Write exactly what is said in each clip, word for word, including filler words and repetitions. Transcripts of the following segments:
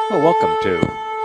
Well, welcome to.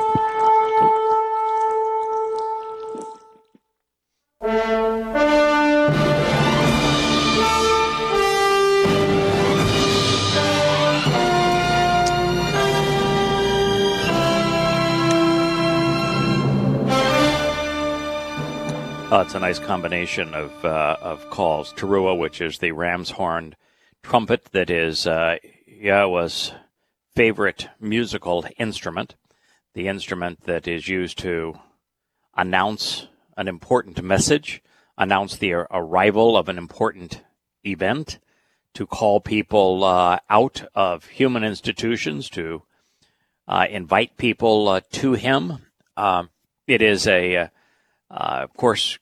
Oh, it's a nice combination of uh, of calls. Teruah, which is the ram's horn trumpet that is uh, Yahweh's favorite musical instrument, the instrument that is used to announce an important message, announce the arrival of an important event, to call people uh, out of human institutions, to uh, invite people uh, to him. Uh, it is a, uh, of course,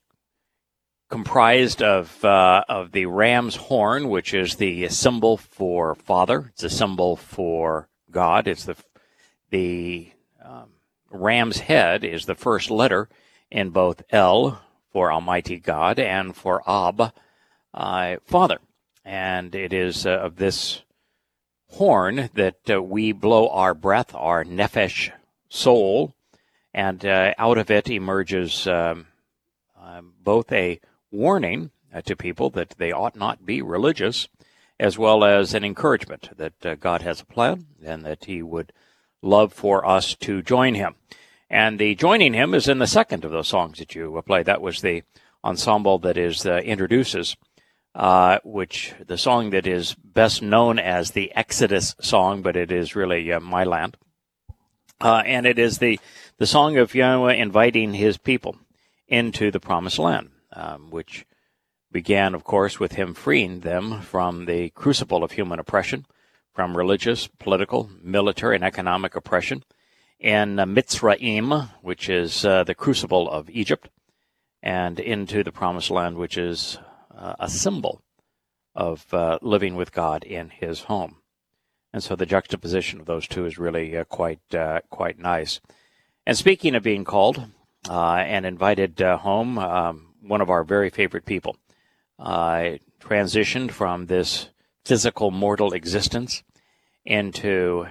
comprised of uh, of the ram's horn, which is the symbol for Father. It's a symbol for God. It's the the um, ram's head is the first letter in both El for Almighty God and for Ab, uh, Father. And it is uh, of this horn that uh, we blow our breath, our nephesh, soul, and uh, out of it emerges um, um, both a warning uh, to people that they ought not be religious, as well as an encouragement that uh, God has a plan and that he would love for us to join him. And the joining him is in the second of those songs that you uh, played. That was the ensemble that is uh, introduces, uh, which the song that is best known as the Exodus song, but it is really uh, My Land. Uh, and it is the, the song of Yahweh inviting his people into the promised land. Um, which began, of course, with him freeing them from the crucible of human oppression, from religious, political, military, and economic oppression, in uh, Mitzrayim, which is uh, the crucible of Egypt, and into the Promised Land, which is uh, a symbol of uh, living with God in his home. And so the juxtaposition of those two is really uh, quite uh, quite nice. And speaking of being called uh, and invited uh, home, um, one of our very favorite people, uh, transitioned from this physical mortal existence into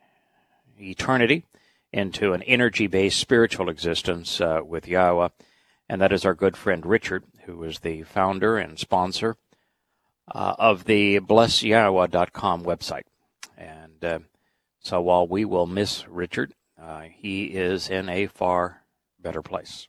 eternity, into an energy-based spiritual existence uh, with Yahweh, and that is our good friend Richard, who is the founder and sponsor uh, of the bless yahweh dot com website. And uh, so while we will miss Richard, uh, he is in a far better place.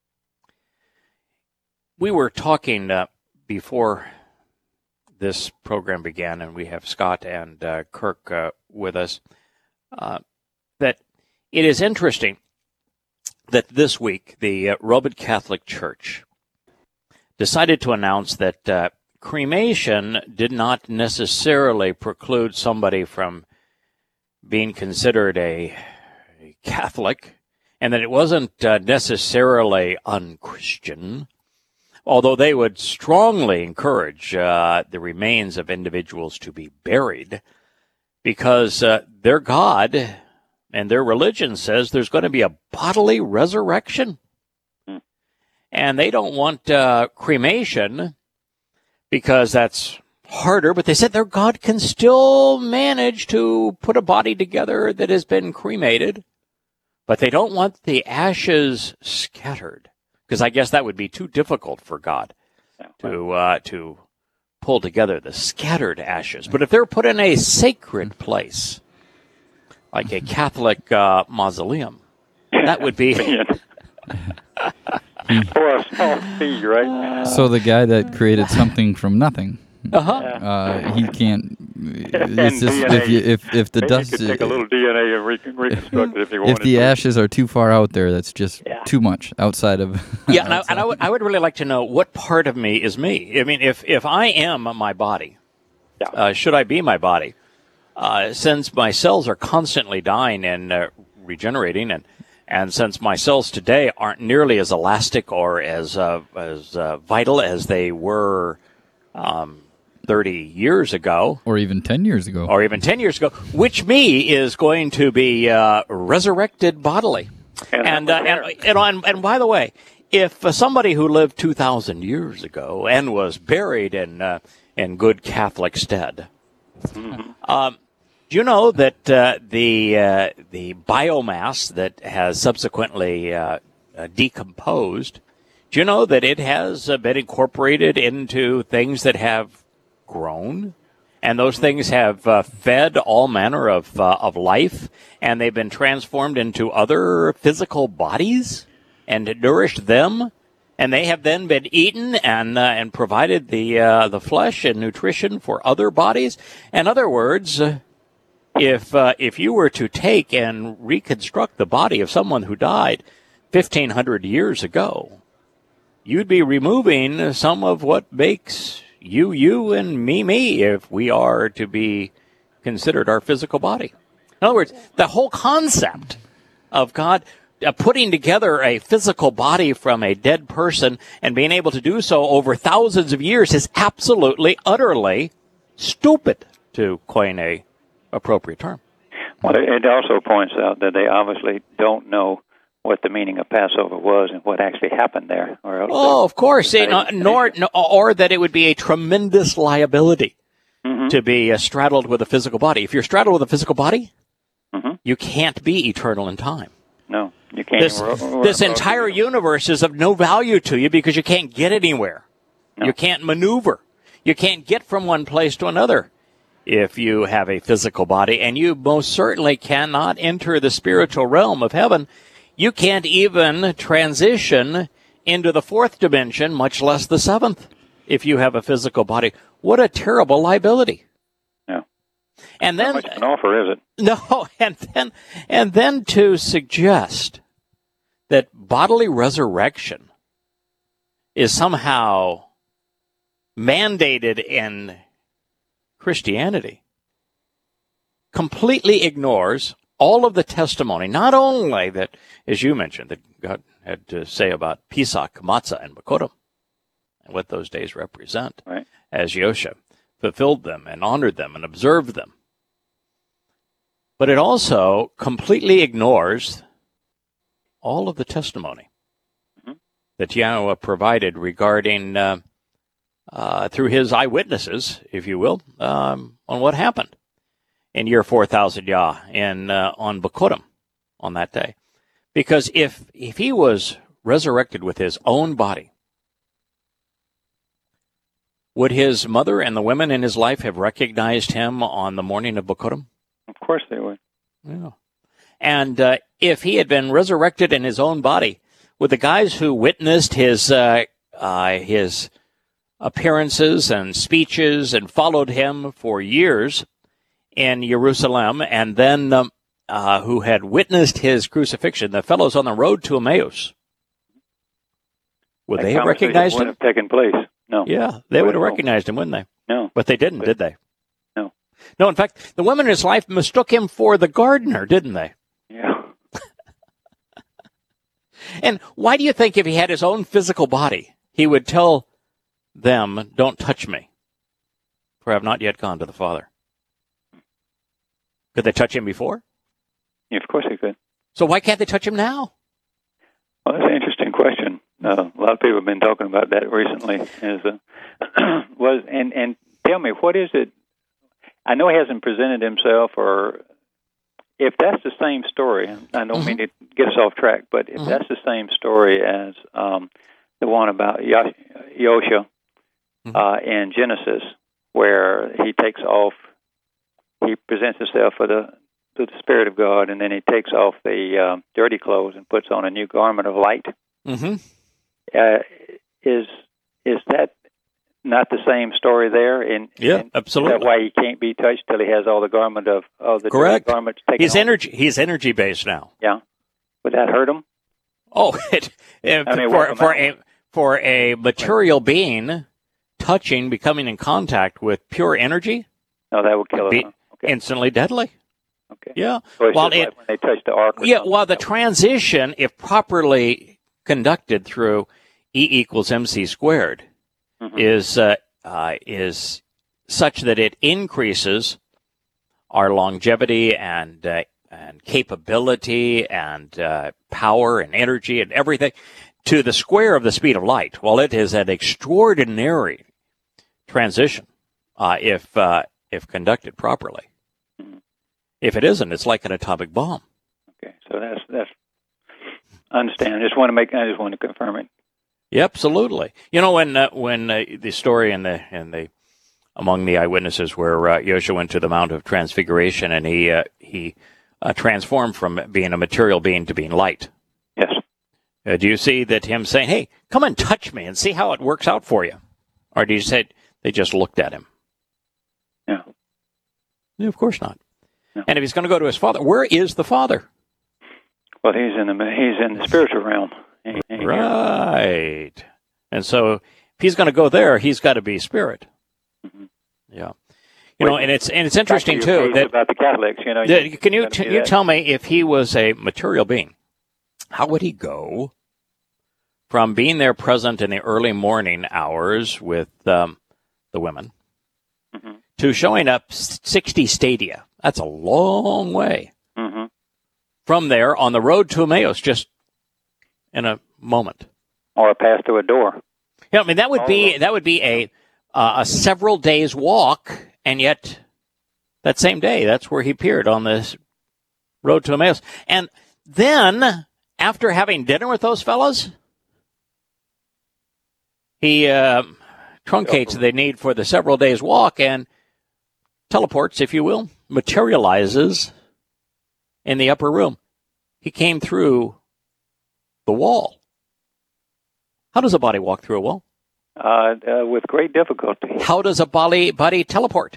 We were talking uh, before this program began, and we have Scott and uh, Kirk uh, with us, uh, that it is interesting that this week the uh, Roman Catholic Church decided to announce that uh, cremation did not necessarily preclude somebody from being considered a, a Catholic, and that it wasn't uh, necessarily unchristian, although they would strongly encourage uh, the remains of individuals to be buried, because uh, their God and their religion says there's going to be a bodily resurrection. Mm. And they don't want uh, cremation because that's harder, but they said their God can still manage to put a body together that has been cremated, but they don't want the ashes scattered, because I guess that would be too difficult for God to uh, to pull together the scattered ashes. But if they're put in a sacred place, like a Catholic uh, mausoleum, that would be... For a small fee, right? So the guy that created something from nothing, uh-huh. uh, he can't... It's just, if, you, if, if the Maybe dust... You could take a little D N A and re- reconstruct it if you wanted If the to. ashes are too far out there, that's just yeah. too much outside of... Yeah, and, I, and I, would, I would really like to know what part of me is me. I mean, if, if I am my body, yeah. uh, should I be my body? Uh, since my cells are constantly dying and uh, regenerating, and and since my cells today aren't nearly as elastic or as uh, as uh, vital as they were um, thirty years ago, or even ten years ago, or even ten years ago, which me is going to be uh, resurrected bodily, and and, uh, and and and and by the way, if uh, somebody who lived two thousand years ago and was buried in uh, in good Catholic stead. Mm-hmm. Um, Do you know that uh, the uh, the biomass that has subsequently uh, uh, decomposed, do you know that it has uh, been incorporated into things that have grown? And those things have uh, fed all manner of uh, of life, and they've been transformed into other physical bodies and nourished them, and they have then been eaten and uh, and provided the uh, the flesh and nutrition for other bodies. In other words, uh, if uh, if you were to take and reconstruct the body of someone who died fifteen hundred years ago, you'd be removing some of what makes you, you, and me, me, if we are to be considered our physical body. In other words, the whole concept of God uh, putting together a physical body from a dead person and being able to do so over thousands of years is absolutely, utterly stupid, to coin a appropriate term. Well, it also points out that they obviously don't know what the meaning of Passover was and what actually happened there. Or else oh, of course, you know, nor, no, or that it would be a tremendous liability mm-hmm. to be uh, straddled with a physical body. If you're straddled with a physical body, mm-hmm. you can't be eternal in time. No, you can't. This, ro- ro- this ro- entire ro- universe is of no value to you because you can't get anywhere. No. You can't maneuver. You can't get from one place to another if you have a physical body, and you most certainly cannot enter the spiritual realm of heaven. You can't even transition into the fourth dimension, much less the seventh, if you have a physical body. What a terrible liability. Yeah. And then, not much of an offer, is it? No, and then, and then to suggest that bodily resurrection is somehow mandated in Christianity completely ignores all of the testimony, not only that, as you mentioned, that God had to say about Pesach, Matzah, and Bikurim, and what those days represent, right, as Yosha fulfilled them and honored them and observed them. But it also completely ignores all of the testimony mm-hmm. that Yahweh provided regarding, uh, uh, through his eyewitnesses, if you will, um, on what happened in year four thousand Yah in uh, on Bikurim on that day. Because if if he was resurrected with his own body, would his mother and the women in his life have recognized him on the morning of Bikurim? Of course they would. Yeah. And uh, if he had been resurrected in his own body, would the guys who witnessed his uh, uh, his appearances and speeches and followed him for years in Jerusalem, and then um, uh, who had witnessed his crucifixion, the fellows on the road to Emmaus, would that they have recognized him? Wouldn't have taken place. No. Yeah, they would have recognized him, wouldn't they? No. But they didn't, but, did they? No. No, in fact, the women in his life mistook him for the gardener, didn't they? Yeah. And why do you think if he had his own physical body, he would tell them, "Don't touch me, for I have not yet gone to the Father"? Could they touch him before? Yeah, of course they could. So why can't they touch him now? Well, that's an interesting question. Uh, a lot of people have been talking about that recently. As uh, was and and tell me, what is it? I know he hasn't presented himself, or if that's the same story. I don't mm-hmm. mean to get us off track, but if mm-hmm. that's the same story as um, the one about Yosh- Yosha mm-hmm. uh, in Genesis, where he takes off. He presents himself for the to the Spirit of God, and then he takes off the uh, dirty clothes and puts on a new garment of light. Mm-hmm. Uh, is is that not the same story there? In, yeah, in, absolutely. Is that why he can't be touched till he has all the garment of, of the Correct. dirty garments taken He's off? energy. He's energy based now. Yeah. Would that hurt him? Oh, it, it, I mean, for for a for a material being touching, becoming in contact with pure energy. No, that would kill him. Huh? Okay. Instantly deadly. Okay. Yeah. So while it, it, when they touch the ark. Yeah. While the transition, if properly conducted through E equals mc squared, mm-hmm. is uh, uh, is such that it increases our longevity and uh, and capability and uh, power and energy and everything to the square of the speed of light. Well, it is an extraordinary transition uh, if uh, if conducted properly. If it isn't, it's like an atomic bomb. Okay, so that's that's. I understand. I just want to make. I just want to confirm it. Yeah, absolutely. You know, when uh, when uh, the story in the in the among the eyewitnesses where uh, Yosha went to the Mount of Transfiguration and he uh, he uh, transformed from being a material being to being light. Yes. Uh, do you see that him saying, "Hey, come and touch me and see how it works out for you," or do you say they just looked at him? No. Yeah, of course not. No. And if he's going to go to his Father, where is the Father? Well, he's in the he's in the spiritual realm. He, he, Right. And so if he's going to go there, he's got to be spirit. Mm-hmm. Yeah. You know, and it's and it's interesting too that about the Catholics, you know. that, you, can you you t- you tell me if he was a material being, how would he go from being there present in the early morning hours with um, the women mm-hmm. to showing up sixty stadia? That's a long way. Mm-hmm. From there on the road to Emmaus, just in a moment, or pass through a door. Yeah, I mean that would All be that would be a uh, a several days walk, and yet that same day, that's where he appeared on this road to Emmaus. And then, after having dinner with those fellows, he uh, truncates the need for the several days walk and teleports, if you will, materializes in the upper room. He came through the wall. How does a body walk through a wall? Uh, uh, with great difficulty. How does a body body teleport?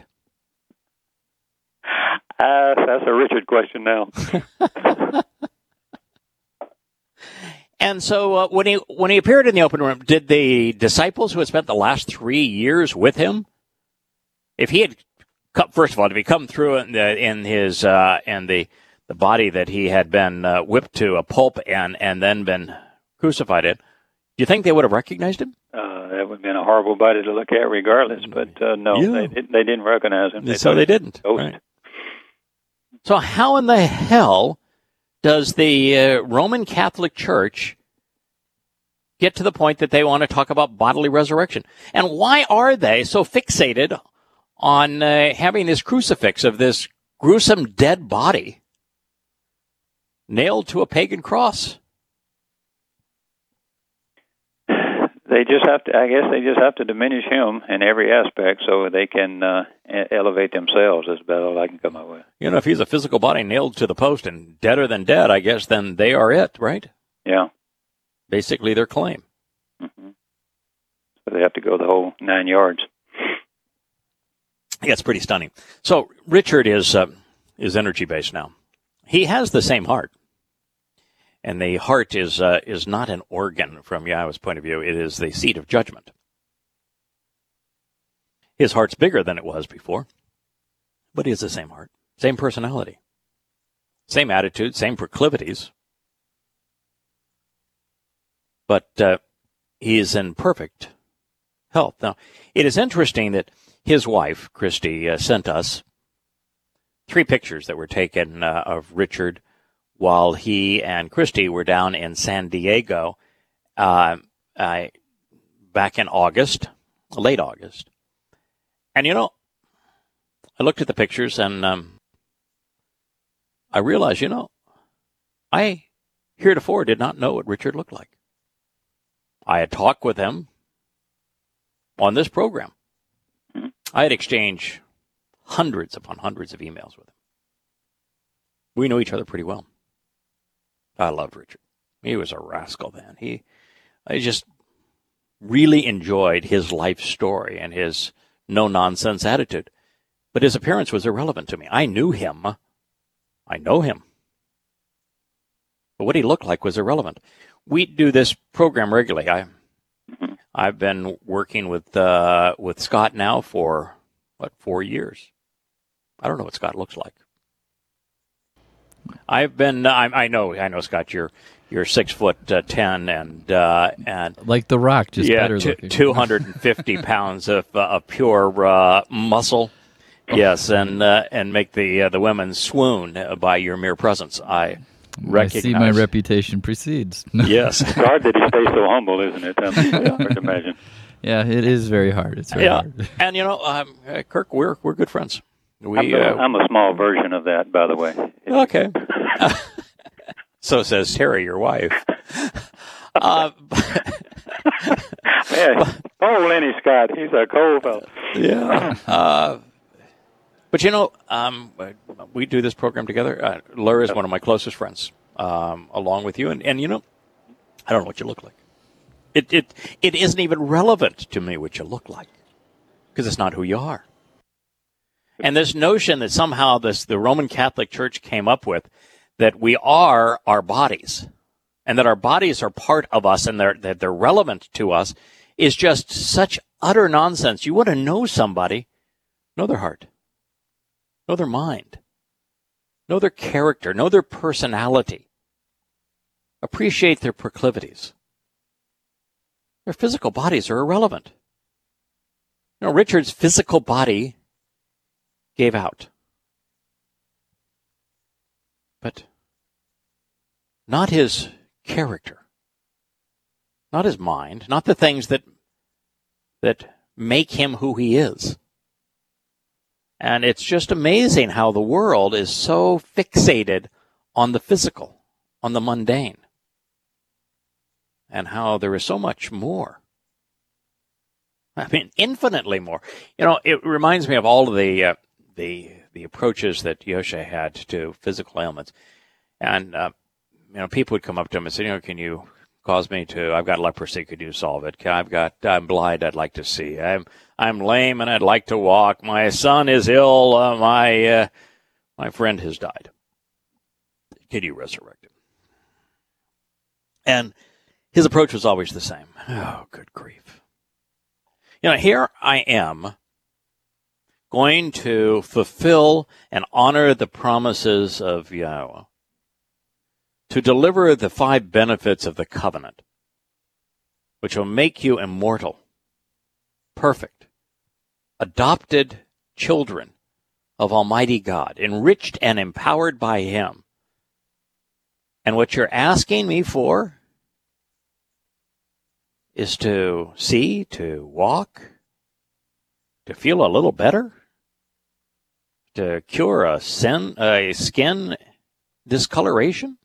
Uh, that's a Richard question now. And so uh, when he when he appeared in the open room, did the disciples who had spent the last three years with him, if he had come, first of all, if he come through in the in his uh, and the the body that he had been uh, whipped to a pulp and and then been crucified in, do you think they would have recognized him? Uh, that would have been a horrible body to look at, regardless. But uh, no, Yeah. they, they didn't recognize him. They so they didn't. Right. So how in the hell does the uh, Roman Catholic Church get to the point that they want to talk about bodily resurrection? And why are they so fixated on uh, having this crucifix of this gruesome dead body nailed to a pagan cross? They just have to, I guess they just have to diminish him in every aspect so they can uh, elevate themselves. That's about all I can come up with. You know, if he's a physical body nailed to the post and deader than dead, I guess then they are it, right? Yeah. Basically their claim. Mm-hmm. So they have to go the whole nine yards. Yeah, it's pretty stunning. So Richard is uh, is energy-based now. He has the same heart. And the heart is uh, is not an organ from Yahweh's point of view. It is the seat of judgment. His heart's bigger than it was before, but he has the same heart, same personality, same attitude, same proclivities. But uh, he is in perfect health. Now, it is interesting that his wife, Christy, uh, sent us three pictures that were taken uh, of Richard while he and Christy were down in San Diego uh, uh, back in August, late August. And, you know, I looked at the pictures and um, I realized, you know, I heretofore did not know what Richard looked like. I had talked with him on this program. I had exchanged hundreds upon hundreds of emails with him. We knew each other pretty well. I loved Richard. He was a rascal then. He, I just really enjoyed his life story and his no-nonsense attitude. But his appearance was irrelevant to me. I knew him. I know him. But what he looked like was irrelevant. We do this program regularly. I, I've been working with uh, with Scott now for, what, four years. I don't know what Scott looks like. I've been. I, I know. I know, Scott. You're you're six foot uh, ten and uh, and like The Rock, just yeah, better t- looking. two hundred and fifty pounds of uh, of pure uh, muscle. Yes, and uh, and make the uh, the women swoon by your mere presence. I recognize. I see my reputation precedes. Yes, it's hard that he stays so humble, isn't it? Um, it's hard to imagine. Yeah, it is very hard. It's very yeah. hard. And you know, um, uh, Kirk, we're we're good friends. We, I'm, a, uh, I'm a small version of that, by the way. okay. So says Terry, your wife. Uh, Yeah, poor Lenny Scott. He's a cold fellow. yeah. Uh, but, you know, um, we do this program together. Uh, Laura is one of my closest friends, um, along with you. And, and, you know, I don't know what you look like. It, it, it isn't even relevant to me what you look like because it's not who you are. And this notion that somehow this the Roman Catholic Church came up with, that we are our bodies and that our bodies are part of us and they're, that they're relevant to us, is just such utter nonsense. You want to know somebody, know their heart, know their mind, know their character, know their personality, appreciate their proclivities. Their physical bodies are irrelevant. You know, Richard's physical body gave out. But not his character, not his mind, not the things that that make him who he is. And it's just amazing how the world is so fixated on the physical, on the mundane, and how there is so much more. I mean, infinitely more. You know, it reminds me of all of the uh, the the approaches that Yoshe had to physical ailments. And, uh, you know, people would come up to him and say, you know, can you cause me to, I've got leprosy, could you solve it? I've got, I'm blind, I'd like to see. I'm I'm lame and I'd like to walk. My son is ill. Uh, my, uh, my friend has died. Can you resurrect him? And his approach was always the same. Oh, good grief. You know, here I am, going to fulfill and honor the promises of Yahweh, to deliver the five benefits of the covenant, which will make you immortal, perfect, adopted children of Almighty God, enriched and empowered by Him. And what you're asking me for is to see, to walk, to feel a little better, to cure a sin, a skin discoloration?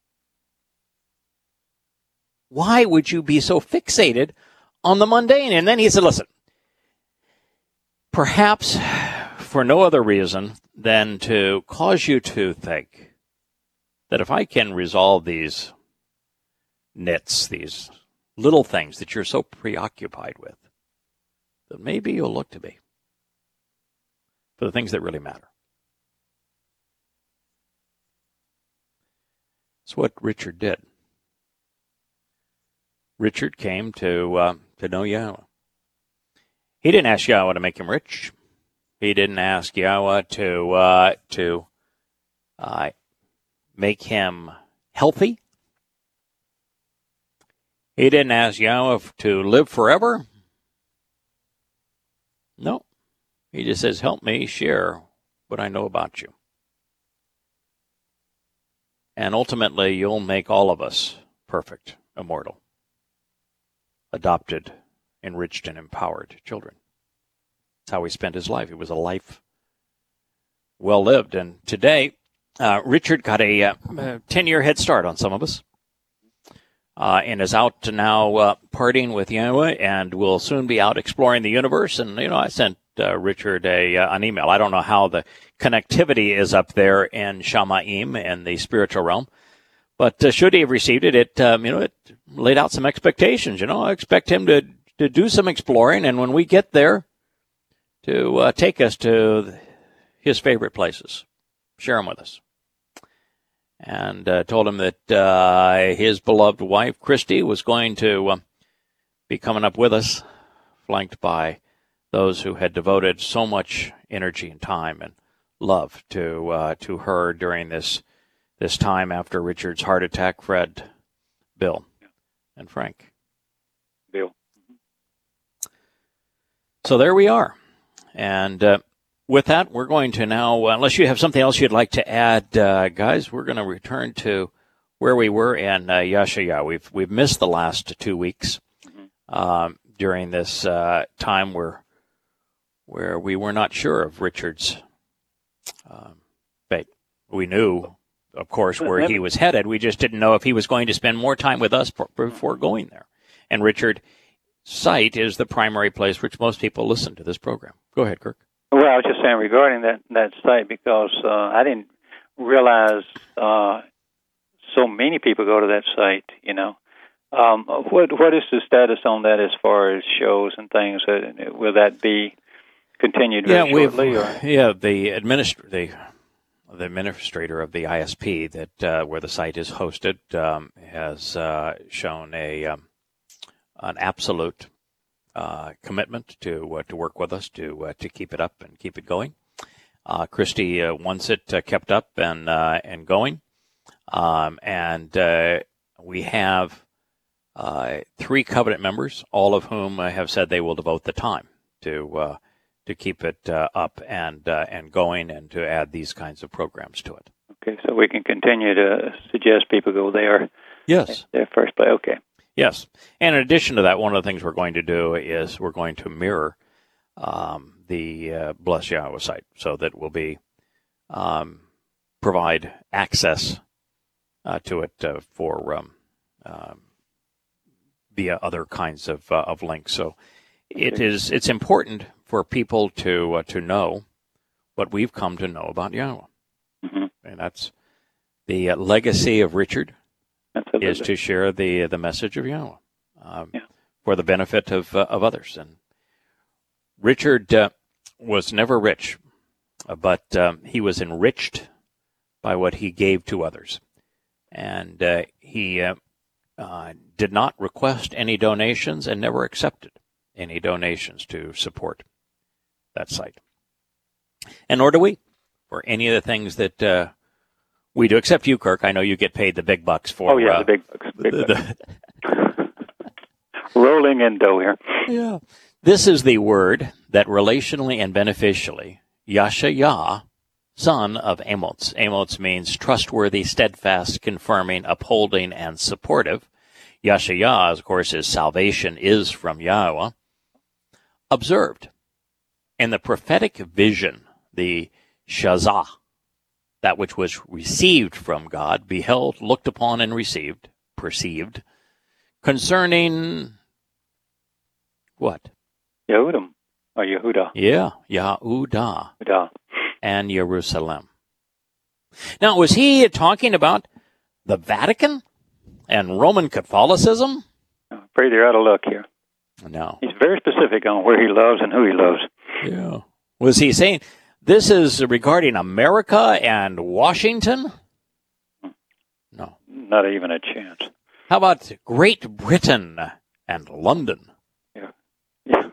Why would you be so fixated on the mundane? And then he said, listen, perhaps for no other reason than to cause you to think that if I can resolve these nits, these little things that you're so preoccupied with, that maybe you'll look to me for the things that really matter. That's what Richard did. Richard came to uh, to know Yahweh. He didn't ask Yahweh to make him rich. He didn't ask Yahweh to uh, to uh, make him healthy. He didn't ask Yahweh to live forever. No. He just says, help me share what I know about you. And ultimately, you'll make all of us perfect, immortal, adopted, enriched, and empowered children. That's how he spent his life. It was a life well lived. And today, uh, Richard got a uh, ten-year head start on some of us. Uh, and is out to now uh, partying with Yahweh, and will soon be out exploring the universe. And, you know, I sent uh, Richard a uh, an email. I don't know how the connectivity is up there in Shamaim and the spiritual realm, but uh, should he have received it, it, um, you know, it laid out some expectations. You know, I expect him to, to do some exploring, and when we get there, to uh, take us to his favorite places, share them with us. And uh, told him that uh, his beloved wife, Christy, was going to uh, be coming up with us, flanked by those who had devoted so much energy and time and love to uh, to her during this this time after Richard's heart attack. Fred, Bill, and Frank. Bill. So there we are. And uh, with that, we're going to now, unless you have something else you'd like to add, uh, guys, we're going to return to where we were in uh, Yashaya. We've we've missed the last two weeks mm-hmm. um, during this uh, time where where we were not sure of Richard's Um, but we knew, of course, where he was headed. We just didn't know if he was going to spend more time with us before going there. And Richard's site is the primary place which most people listen to this program. Go ahead, Kirk. Well, I was just saying regarding that, that site, because uh, I didn't realize uh, so many people go to that site, you know. Um, what What is the status on that as far as shows and things? Uh, will that be continued very yeah, shortly? We've, or? Yeah, the, administ- the, the administrator of the I S P that uh, where the site is hosted um, has uh, shown a um, an absolute uh, commitment to uh, to work with us to uh, to keep it up and keep it going. Uh, Christy uh, wants it uh, kept up and uh, and going, um, and uh, we have uh, three covenant members, all of whom uh, have said they will devote the time to uh, to keep it uh, up and uh, and going, and to add these kinds of programs to it. Okay, so we can continue to suggest people go there. Yes, their first play. Okay. Yes, and in addition to that, one of the things we're going to do is we're going to mirror um, the uh, Bless Yahweh site, so that we'll be um, provide access uh, to it uh, for um, um, via other kinds of uh, of links. So it is it's important for people to uh, to know what we've come to know about Yahweh, mm-hmm. and that's the uh, legacy of Richard. Absolutely. Is to share the the message of Yahweh um, yeah. for the benefit of uh, of others. And Richard uh, was never rich, uh, but um, he was enriched by what he gave to others, and uh, he uh, uh, did not request any donations and never accepted any donations to support that site. And nor do we for any of the things that. Uh, We do, except you, Kirk. I know you get paid the big bucks for. Oh yeah, uh, the big bucks. Big the, bucks. Rolling in dough here. Yeah. This is the word that relationally and beneficially, Yashayah, son of Amos. Amos means trustworthy, steadfast, confirming, upholding, and supportive. Yashayah, of course, is salvation is from Yahweh. Observed. In the prophetic vision, the Shazah, that which was received from God, beheld, looked upon, and received, perceived, concerning what? Yehudim, or Yehuda. Yeah, Yahudah Yehuda. and Jerusalem. Now, was he talking about the Vatican and Roman Catholicism? I'm afraid you're out of luck here. No. He's very specific on where he loves and who he loves. Yeah. Was he saying this is regarding America and Washington? No. Not even a chance. How about Great Britain and London? Yeah. Yeah.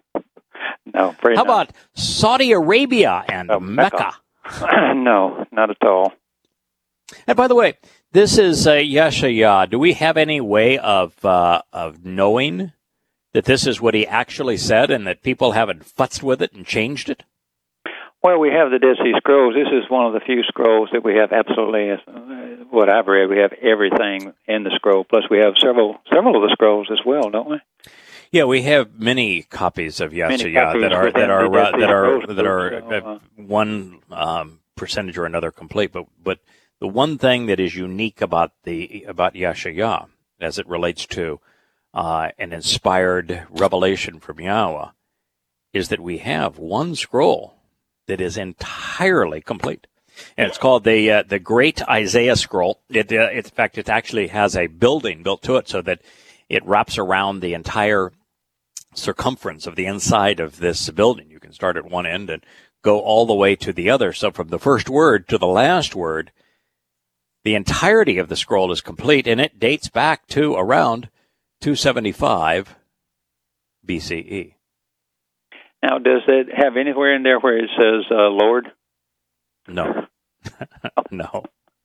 No, afraid How not. about Saudi Arabia and Oh, Mecca? Mecca. No, not at all. And by the way, this is uh, Yashayah. Do we have any way of uh, of knowing that this is what he actually said and that people haven't futzed with it and changed it? Well, we have the Dead Sea Scrolls. This is one of the few scrolls that we have absolutely, uh, what I've read, we have everything in the scroll. Plus, we have several several of the scrolls as well, don't we? Yeah, we have many copies of Yashayah copies that are within that are the uh, Dead Sea that are Scrolls that are group, so, uh, uh, one um, percentage or another complete. But but the one thing that is unique about the about Yashayah, as it relates to uh, an inspired revelation from Yahweh, is that we have one scroll that is entirely complete, and it's called the uh, the Great Isaiah Scroll. It, uh, in fact, it actually has a building built to it so that it wraps around the entire circumference of the inside of this building. You can start at one end and go all the way to the other. So from the first word to the last word, the entirety of the scroll is complete, and it dates back to around two seventy-five B C E. Now, does it have anywhere in there where it says uh, Lord? No. no.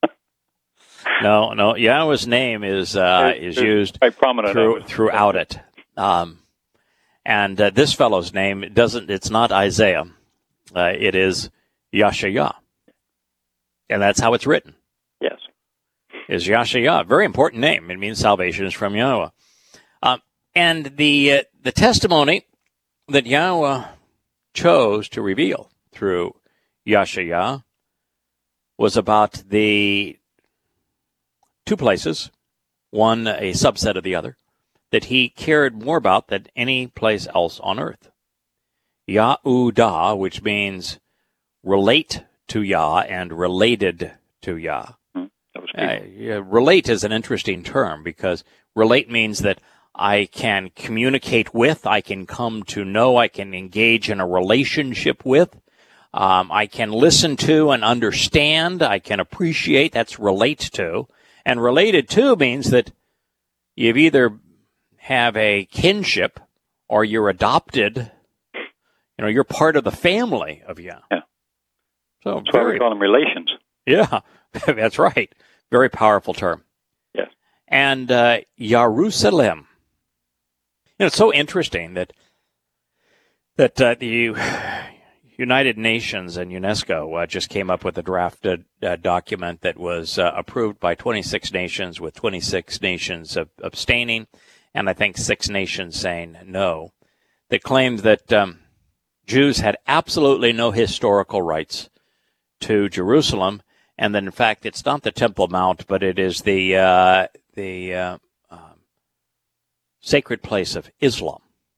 No, no. Yahweh's name is uh, is used quite prominent through, throughout it. Um, and uh, this fellow's name doesn't. It's not Isaiah. Uh, it is Yashayah, and that's how it's written. Yes. Is Yashayah. Very important name. It means salvation is from Yahweh. Um, and the uh, the testimony that Yahweh chose to reveal through Yashaya was about the two places, one a subset of the other, that he cared more about than any place else on earth. Yahudah, which means relate to Yah and related to Yah. Hmm, that was uh, yeah, relate is an interesting term because relate means that I can communicate with, I can come to know, I can engage in a relationship with, um, I can listen to and understand, I can appreciate, that's relate to. And related to means that you've either have a kinship or you're adopted. You know, you're part of the family of Yah. Yeah. So That's why we call them relations. Yeah, that's right. Very powerful term. Yes. And uh, Jerusalem. You know, it's so interesting that that uh, the United Nations and UNESCO uh, just came up with a drafted uh, document that was uh, approved by twenty-six nations, with twenty-six nations ab- abstaining, and I think six nations saying no, that claimed that um, Jews had absolutely no historical rights to Jerusalem, and that in fact it's not the Temple Mount, but it is the uh, the uh, um, sacred place of Islam.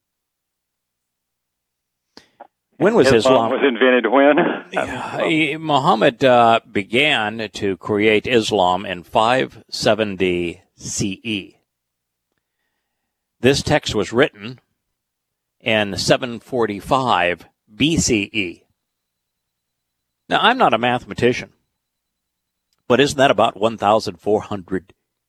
When was Islam? Islam was invented when? Uh, Muhammad uh, began to create Islam in five seventy C E. This text was written in seven forty-five B C E. Now, I'm not a mathematician, but isn't that about one thousand four hundred